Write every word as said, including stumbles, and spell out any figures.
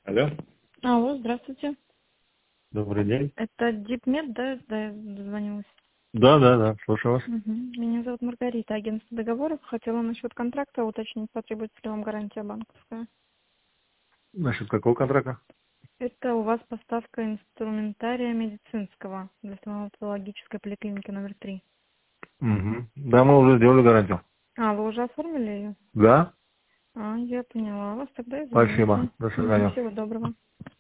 Алло, Алло, здравствуйте. добрый день. Это Дипмед, да, да, я дозвонилась? Да, да, да, слушаю вас. Мгм. Меня зовут Маргарита, агентство договоров. Хотела насчет контракта уточнить, потребуется ли вам гарантия банковская. Насчет какого контракта? Это у вас поставка инструментария медицинского для стоматологической поликлиники номер три. Угу. Да, мы уже сделали гарантию. А, вы уже оформили ее? Да? А, я поняла вас, тогда Спасибо. извините. До Мгм, свидания. всего доброго.